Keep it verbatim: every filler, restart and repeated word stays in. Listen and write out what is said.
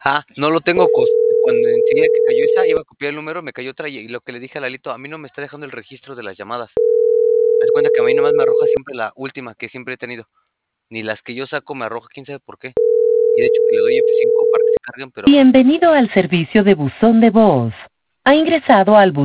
Ah, no lo tengo cos cuando enseguida que cayó esa, iba a copiar el número, me cayó otra, y lo que le dije a Lalito, a mí no me está dejando el registro de las llamadas. Haz de cuenta que a mí nomás me arroja siempre la última que siempre he tenido. Ni las que yo saco me arroja, quién sabe por qué. Y de hecho que le doy F cinco para que se carguen, pero Bienvenido al servicio de buzón de voz. Ha ingresado al buzón